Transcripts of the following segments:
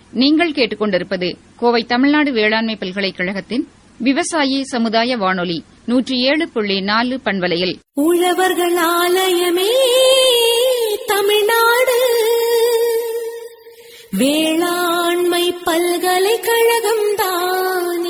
நீங்கள் கேட்டுக்கொண்டிருப்பது கோவை தமிழ்நாடு வேளாண்மை பல்கலைக்கழகத்தின் விவசாயி சமுதாய வானொலி 107.4 பண்பலையில் உழவர்கள் ஆலயமே தமிழ்நாடு வேளாண்மை பல்கலைக்கழகம் தானே.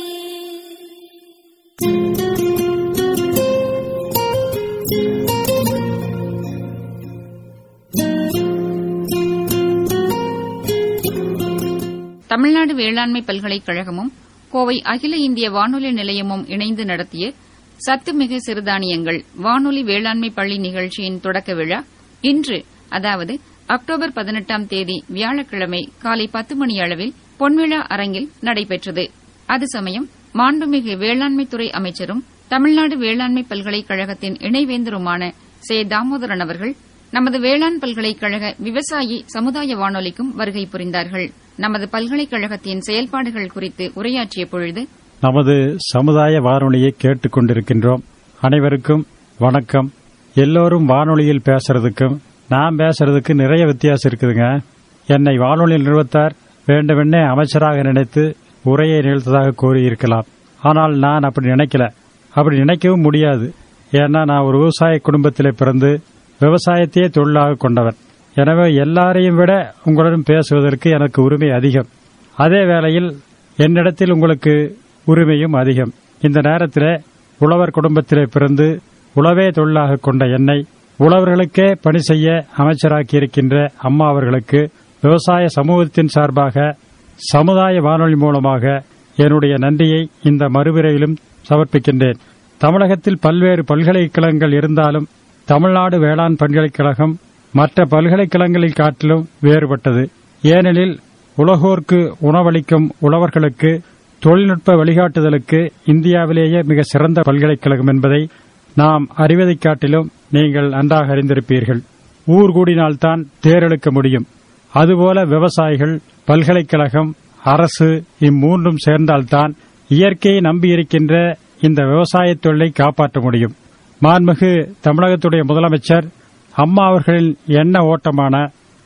தமிழ்நாடு வேளாண்மை பல்கலைக்கழகமும் கோவை அகில இந்திய வானொலி நிலையமும் இணைந்து நடத்திய சத்துமிகு சிறுதானியங்கள் வானொலி வேளாண்மை பள்ளி நிகழ்ச்சியின் தொடக்க விழா இன்று, அதாவது அக்டோபர் 18ஆம் தேதி வியாழக்கிழமை காலை 10 மணி அளவில் பொன்விழா அரங்கில் நடைபெற்றது. அது சமயம் மாண்புமிகு வேளாண்மைத்துறை அமைச்சரும் தமிழ்நாடு வேளாண்மை பல்கலைக்கழகத்தின் இணைவேந்தருமான சே. தாமோதரன் அவர்கள் நமது வேளாண் பல்கலைக்கழக விவசாயி சமுதாய வானொலிக்கும் வருகை புரிந்தார்கள். நமது பல்கலைக்கழகத்தின் செயல்பாடுகள் குறித்து உரையாற்றிய பொழுது, நமது சமுதாய வானொலியை கேட்டுக் கொண்டிருக்கின்றோம். அனைவருக்கும் வணக்கம். எல்லோரும் வானொலியில் பேசுறதுக்கும் நான் பேசுறதுக்கு நிறைய வித்தியாசம் இருக்குதுங்க. என்னை வானொலியில் நிறுவத்தார் வேண்டுமென்னே அமைச்சராக நினைத்து உரையை நிகழ்த்ததாக கூறியிருக்கலாம். ஆனால் நான் அப்படி நினைக்கல. அப்படி நினைக்கவும் முடியாது. ஏன்னா நான் ஒரு விவசாய குடும்பத்திலே பிறந்து விவசாயத்தையே தொழிலாக கொண்டவன். எனவே எல்லாரையும் விட உங்களுடன் பேசுவதற்கு எனக்கு உரிமை அதிகம். அதே வேளையில் என்னிடத்தில் உங்களுக்கு உரிமையும் அதிகம். இந்த நேரத்தில் உழவர் குடும்பத்திலே பிறந்து உழவே தொழிலாக கொண்ட என்னை உழவர்களுக்கே பணி செய்ய அமைச்சராக்கியிருக்கின்ற அம்மா அவர்களுக்கு விவசாய சமூகத்தின் சார்பாக சமுதாய வானொலி மூலமாக என்னுடைய நன்றியை இந்த மறுபிறையிலும் சமர்ப்பிக்கின்றேன். தமிழகத்தில் பல்வேறு பல்கலைக்கழகங்கள் இருந்தாலும் தமிழ்நாடு வேளாண் பல்கலைக்கழகம் மற்ற பல்கலைக்கழகங்களில் காட்டிலும் வேறுபட்டது. ஏனெனில் உலகோர்க்கு உணவளிக்கும் உழவர்களுக்கு தொழில்நுட்ப வழிகாட்டுதலுக்கு இந்தியாவிலேயே மிக சிறந்த பல்கலைக்கழகம் என்பதை நாம் அறிவதைக் காட்டிலும் நீங்கள் நன்றாக அறிந்திருப்பீர்கள். ஊர் கூடினால்தான் தேரெழுக்க முடியும். அதுபோல விவசாயிகள், பல்கலைக்கழகம், அரசு இம்மூன்றும் சேர்ந்தால்தான் இயற்கையை நம்பியிருக்கின்ற இந்த விவசாயத் தொழிலை காப்பாற்ற முடியும். மாண்புமிகு தமிழகத்துடைய முதலமைச்சர் அம்மா அவர்களின் எண்ண ஓட்டமான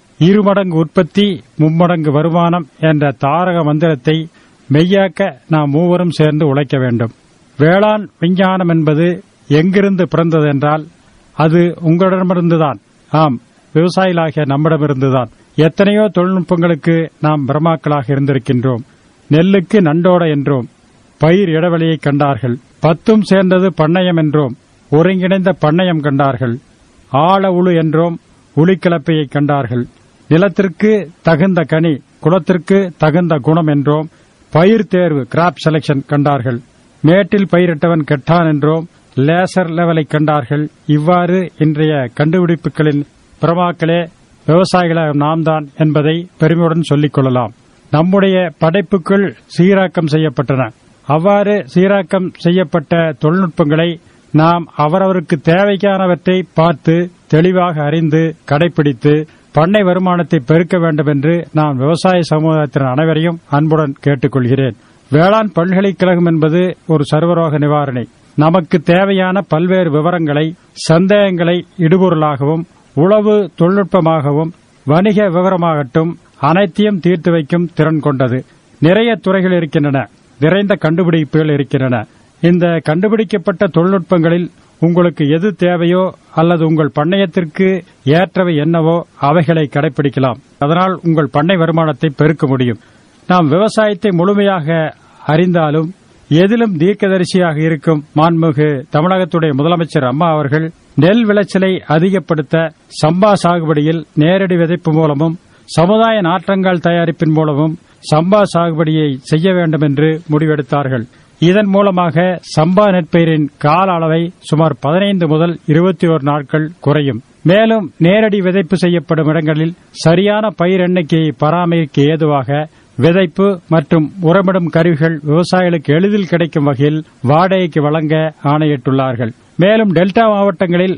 2 மடங்கு உற்பத்தி 3 மடங்கு வருமானம் என்ற தாரக மந்திரத்தை மெய்யாக்க நாம் மூவரும் சேர்ந்து உழைக்க வேண்டும். வேளாண் விஞ்ஞானம் என்பது எங்கிருந்து பிறந்தது என்றால் அது உங்களிடமிருந்துதான். ஆம், விவசாயிகளாகிய நம்மிடமிருந்துதான். எத்தனையோ தொழில்நுட்பங்களுக்கு நாம் பிரமாக்களாக இருந்திருக்கின்றோம். நெல்லுக்கு நண்டோட என்றோம், பயிர் இடைவெளியை கண்டார்கள். 10ம் சேர்ந்தது பண்ணையம் என்றோம், ஒருங்கிணைந்த பண்ணையம் கண்டார்கள். ஆழ உழு என்றோம், உளிக்கலப்பையை கண்டார்கள். நிலத்திற்கு தகுந்த கனி, குலத்திற்கு தகுந்த குணம் என்றோம், பயிர் தேர்வு கிராப் செலக்ஷன் கண்டார்கள். மேட்டில் பயிரிட்டவன் கெட்டான் என்றோம், லேசர் லெவலை கண்டார்கள். இவ்வாறு இன்றைய கண்டுபிடிப்புகளின் பிரமாக்களே விவசாயிகளாக நாம் தான் என்பதை பெருமையுடன் சொல்லிக் கொள்ளலாம். நம்முடைய படைப்புகள் சீராக்கம் செய்யப்பட்டன. அவ்வாறு சீராக்கம் செய்யப்பட்ட தொழில்நுட்பங்களை நாம் அவரவருக்கு தேவைக்கானவற்றை பார்த்து தெளிவாக அறிந்து கடைபிடித்து பண்ணை வருமானத்தை பெருக்க வேண்டும் என்று நான் விவசாய சமுதாயத்தின் அனைவரையும் அன்புடன் கேட்டுக்கொள்கிறேன். வேளாண் பல்கலைக்கழகம் என்பது ஒரு சர்வரோக நிவாரணி. நமக்கு தேவையான பல்வேறு விவரங்களை, சந்தேகங்களை இடுபொருளாகவும் உழவு தொழில்நுட்பமாகவும் வணிக விவரமாகட்டும் அனைத்தையும் தீர்த்து வைக்கும் திறன் கொண்டது. நிறைய துறைகள் இருக்கின்றன, நிறைந்த கண்டுபிடிப்புகள் இருக்கின்றன. இந்த கண்டுபிடிக்கப்பட்ட தொழில்நுட்பங்களில் உங்களுக்கு எது தேவையோ அல்லது உங்கள் பண்ணையத்திற்கு ஏற்றவை என்னவோ அவைகளை கடைபிடிக்கலாம். அதனால் உங்கள் பண்ணை வருமானத்தை பெருக்க முடியும். நாம் விவசாயத்தை முழுமையாக அறிந்தாலும் எதிலும் தீர்க்கதரிசியாக இருக்கும் மாண்புமிகு தமிழகத்துடைய முதலமைச்சர் அம்மா அவர்கள் நெல் விளைச்சலை அதிகப்படுத்த சம்பா சாகுபடியில் நேரடி விதைப்பு மூலமும் சமுதாய நாற்றங்கால் தயாரிப்பின் மூலமும் சம்பா சாகுபடியை செய்ய வேண்டும் என்று முடிவெடுத்தார்கள். இதன் மூலமாக சம்பா நெற்பயிரின் கால அளவை சுமார் 15 முதல் 21 நாட்கள் குறையும். மேலும் நேரடி விதைப்பு செய்யப்படும் இடங்களில் சரியான பயிர் எண்ணிக்கையை பராமரிக்க ஏதுவாக விதைப்பு மற்றும் உரமிடும் கருவிகள் விவசாயிகளுக்கு எளிதில் கிடைக்கும் வகையில் வாடகைக்கு வழங்க ஆணையிட்டுள்ளார்கள். மேலும் டெல்டா மாவட்டங்களில்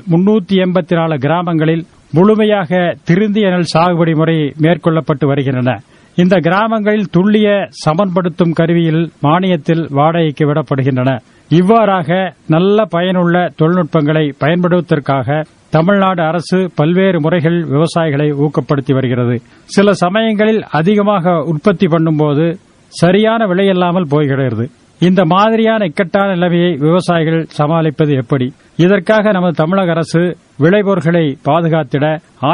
384 கிராமங்களில் முழுமையாக திருந்திய நெல் சாகுபடி முறை மேற்கொள்ளப்பட்டு வருகின்றன. இந்த கிராமங்களில் துல்லிய சமன்படுத்தும் கருவியில் மானியத்தில் வாடகைக்கு விடப்படுகின்றன. இவ்வாறாக நல்ல பயனுள்ள தொழில்நுட்பங்களை பயன்படுத்துவதற்காக தமிழ்நாடு அரசு பல்வேறு முறைகள் விவசாயிகளை ஊக்கப்படுத்தி வருகிறது. சில சமயங்களில் அதிகமாக உற்பத்தி பண்ணும்போது சரியான விலையில்லாமல் போகிறது. இந்த மாதிரியான இக்கட்டான நிலைமையை விவசாயிகள் சமாளிப்பது எப்படி? இதற்காக நமது தமிழக அரசு விளைபொருட்களை பாதுகாத்திட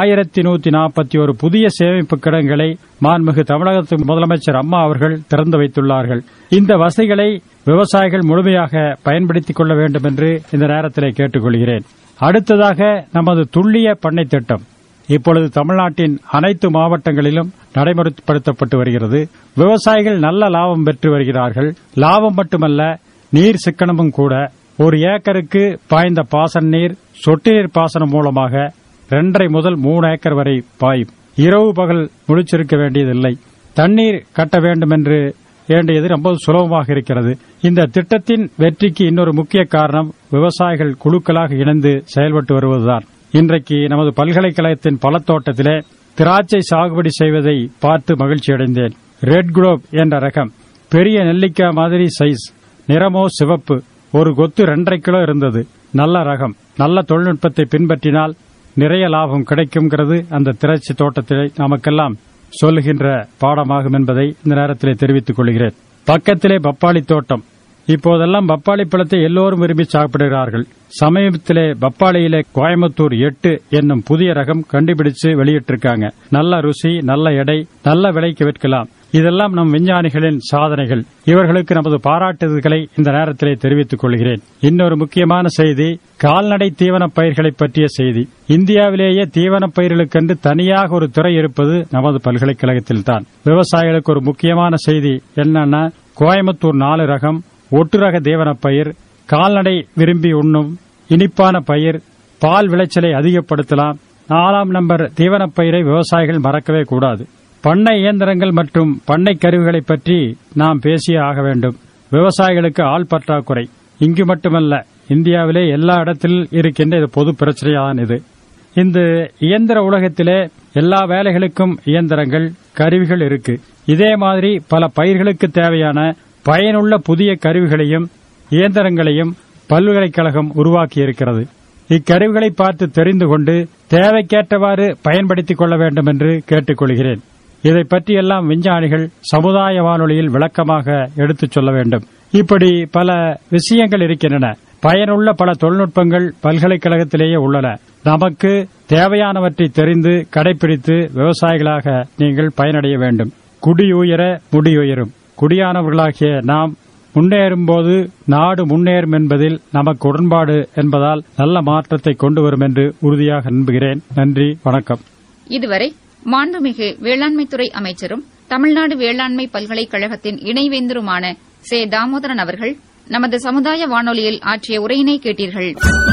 1141 புதிய சேமிப்பு கிடங்குகளை மாண்புமிகு தமிழகத்தின் முதலமைச்சர் அம்மா அவர்கள் திறந்து வைத்துள்ளார்கள். இந்த வசதிகளை விவசாயிகள் முழுமையாக பயன்படுத்திக் கொள்ள வேண்டும் என்று இந்த நேரத்தில் கேட்டுக்கொள்கிறேன். அடுத்ததாக நமது துல்லிய பண்ணை திட்டம் இப்பொழுது தமிழ்நாட்டின் அனைத்து மாவட்டங்களிலும் நடைமுறைப்படுத்தப்பட்டு வருகிறது. விவசாயிகள் நல்ல லாபம் பெற்று வருகிறார்கள். லாபம் மட்டுமல்ல, நீர் சிக்கனமும் கூட. ஒரு ஏக்கருக்கு பாய்ந்த பாசன நீர் சொட்டு நீர் பாசனம் மூலமாக 2.5 முதல் 3 ஏக்கர் வரை பாயும். இரவு பகல் முழிச்சிருக்க வேண்டியதில்லை. தண்ணீர் கட்ட வேண்டும் என்று வேண்டியது ரொம்ப சுலபமாக இருக்கிறது. இந்த திட்டத்தின் வெற்றிக்கு இன்னொரு முக்கிய காரணம் விவசாயிகள் குழுக்களாக இணைந்து செயல்பட்டு வருவதுதான். இன்றைக்கு நமது பல்கலைக்கழகத்தின் பழத்தோட்டத்திலே திராட்சை சாகுபடி செய்வதை பார்த்து மகிழ்ச்சியடைந்தேன். ரெட் குளோப் என்ற ரகம், பெரிய நெல்லிக்காய் மாதிரி சைஸ், நிறமோ சிவப்பு, ஒரு கொத்து 2.5 கிலோ இருந்தது. நல்ல ரகம். நல்ல தொழில்நுட்பத்தை பின்பற்றினால் நிறைய லாபம் கிடைக்கும்ங்கிறது அந்த திராட்சை தோட்டத்திலே நமக்கெல்லாம் சொல்லுகின்ற பாடமாகும் என்பதை இந்த நேரத்தில் தெரிவித்துக் கொள்கிறேன். பக்கத்திலே பப்பாளி தோட்டம். இப்போதெல்லாம் பப்பாளி பழத்தை எல்லோரும் விரும்பி சாப்பிடுகிறார்கள். சமீபத்திலே பப்பாளியிலே கோயம்புத்தூர் 8 என்னும் புதிய ரகம் கண்டுபிடிச்சு வெளியிட்டிருக்காங்க. நல்ல ருசி, நல்ல எடை, நல்ல விலைக்கு விற்கலாம். இதெல்லாம் நம் விஞ்ஞானிகளின் சாதனைகள். இவர்களுக்கு நமது பாராட்டுதல்களை இந்த நேரத்திலே தெரிவித்துக் கொள்கிறேன். இன்னொரு முக்கியமான செய்தி, கால்நடை தீவனப் பயிர்களை பற்றிய செய்தி. இந்தியாவிலேயே தீவனப் பயிர்களுக்கென்று தனியாக ஒரு துறை இருப்பது நமது பல்கலைக்கழகத்தில்தான். விவசாயிகளுக்கு ஒரு முக்கியமான செய்தி என்னன்னா, கோயம்புத்தூர் 4 ரகம் ஒட்டு ரக தீவனப் பயிர், கால்நடை விரும்பி உண்ணும் இனிப்பான பயிர், பால் விளைச்சலை அதிகப்படுத்தலாம். 4ஆம் நம்பர் தீவனப் பயிரை விவசாயிகள் மறக்கவே கூடாது. பண்ணை இயந்திரங்கள் மற்றும் பண்ணை கருவிகளை பற்றி நாம் பேசியே ஆக வேண்டும். விவசாயிகளுக்கு ஆள் பற்றாக்குறை இங்கு மட்டுமல்ல, இந்தியாவிலே எல்லா இடத்திலும் இருக்கின்ற இது பொது பிரச்சனைதான். இந்த இயந்திர உலகத்திலே எல்லா வேலைகளுக்கும் இயந்திரங்கள், கருவிகள் இருக்கு. இதே மாதிரி பல பயிர்களுக்கு தேவையான பயனுள்ள புதிய கருவிகளையும் இயந்திரங்களையும் பல்கலைக்கழகம் உருவாக்கியிருக்கிறது. இக்கருவிகளை பார்த்து தெரிந்து கொண்டு தேவைக்கேற்றவாறு பயன்படுத்திக் கொள்ள வேண்டும் என்று கேட்டுக்கொள்கிறேன். இதை பற்றியெல்லாம் விஞ்ஞானிகள் சமுதாய வானொலியில் விளக்கமாக எடுத்துச் சொல்ல வேண்டும். இப்படி பல விஷயங்கள் இருக்கின்றன. பயனுள்ள பல தொழில்நுட்பங்கள் பல்கலைக்கழகத்திலேயே உள்ளன. நமக்கு தேவையானவற்றை தெரிந்து கடைபிடித்து விவசாயிகளாக நீங்கள் பயனடைய வேண்டும். குடியுயர முடியுயரும். குடியானவர்களாகிய நாம் முன்னேறும்போது நாடு முன்னேறும் என்பதில் நமக்கு உடன்பாடு என்பதால் நல்ல மாற்றத்தை கொண்டு வரும் என்று உறுதியாக நம்புகிறேன். நன்றி, வணக்கம். இதுவரை மாண்புமிகு வேளாண்மைத்துறை அமைச்சரும் தமிழ்நாடு வேளாண்மை பல்கலைக்கழகத்தின் இணைவேந்தருமான சே. தாமோதரன் அவர்கள் நமது சமுதாய வானொலியில் ஆற்றிய உரையினை கேட்டீர்கள்.